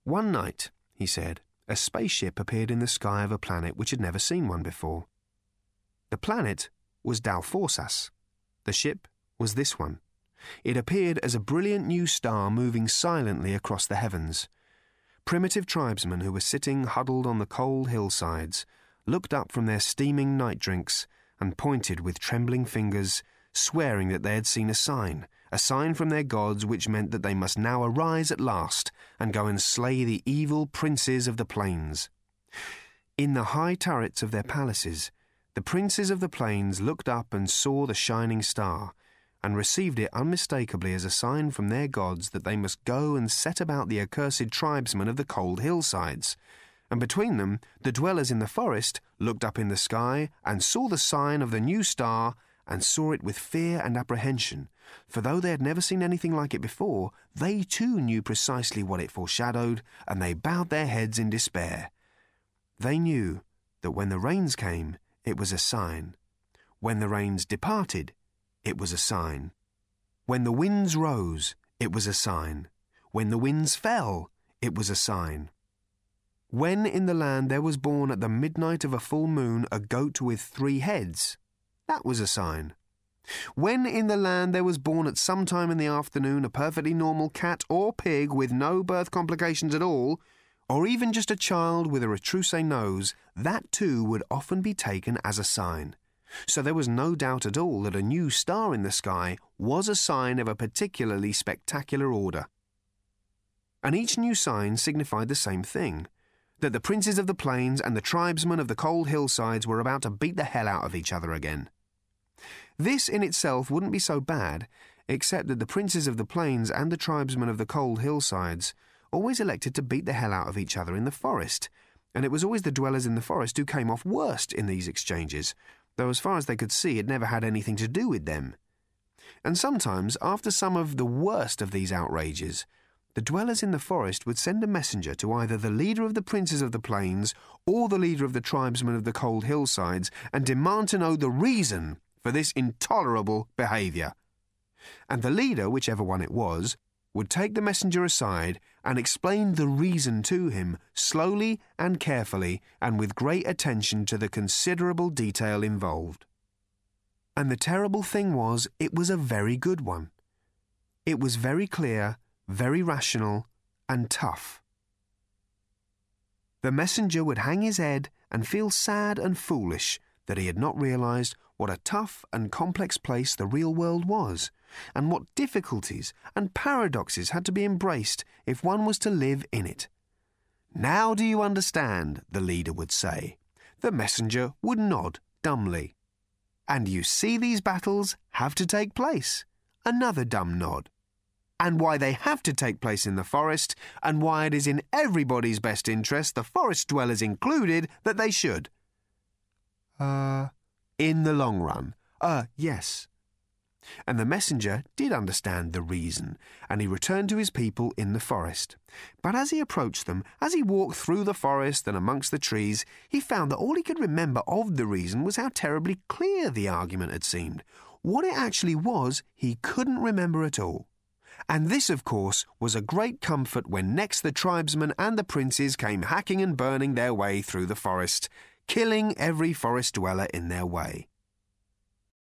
One night, he said, a spaceship appeared in the sky of a planet which had never seen one before. The planet was Dalforsas. The ship was this one. It appeared as a brilliant new star moving silently across the heavens. Primitive tribesmen who were sitting huddled on the cold hillsides looked up from their steaming night drinks and pointed with trembling fingers, swearing that they had seen a sign from their gods which meant that they must now arise at last and go and slay the evil princes of the plains. In the high turrets of their palaces, the princes of the plains looked up and saw the shining star, and received it unmistakably as a sign from their gods that they must go and set about the accursed tribesmen of the cold hillsides. And between them, the dwellers in the forest looked up in the sky and saw the sign of the new star, and saw it with fear and apprehension, for though they had never seen anything like it before, they too knew precisely what it foreshadowed, and they bowed their heads in despair. They knew that when the rains came, it was a sign. When the rains departed, it was a sign. When the winds rose, it was a sign. When the winds fell, it was a sign. When in the land there was born at the midnight of a full moon a goat with 3 heads, that was a sign. When in the land there was born at some time in the afternoon a perfectly normal cat or pig with no birth complications at all, or even just a child with a retroussé nose, that too would often be taken as a sign. So there was no doubt at all that a new star in the sky was a sign of a particularly spectacular order. And each new sign signified the same thing, that the princes of the plains and the tribesmen of the cold hillsides were about to beat the hell out of each other again. This in itself wouldn't be so bad, except that the princes of the plains and the tribesmen of the cold hillsides always elected to beat the hell out of each other in the forest, and it was always the dwellers in the forest who came off worst in these exchanges, though as far as they could see it never had anything to do with them. And sometimes, after some of the worst of these outrages, the dwellers in the forest would send a messenger to either the leader of the princes of the plains or the leader of the tribesmen of the cold hillsides and demand to know the reason for this intolerable behaviour. And the leader, whichever one it was, would take the messenger aside and explain the reason to him, slowly and carefully and with great attention to the considerable detail involved. And the terrible thing was, it was a very good one. It was very clear, very rational, and tough. The messenger would hang his head and feel sad and foolish that he had not realised what a tough and complex place the real world was, and what difficulties and paradoxes had to be embraced if one was to live in it. "Now do you understand?" the leader would say. The messenger would nod dumbly. "And you see these battles have to take place?" Another dumb nod. "And why they have to take place in the forest, and why it is in everybody's best interest, the forest dwellers included, that they should?" In the long run. Yes. And the messenger did understand the reason, and he returned to his people in the forest. But as he approached them, as he walked through the forest and amongst the trees, he found that all he could remember of the reason was how terribly clear the argument had seemed. What it actually was, he couldn't remember at all. And this, of course, was a great comfort when next the tribesmen and the princes came hacking and burning their way through the forest, killing every forest dweller in their way.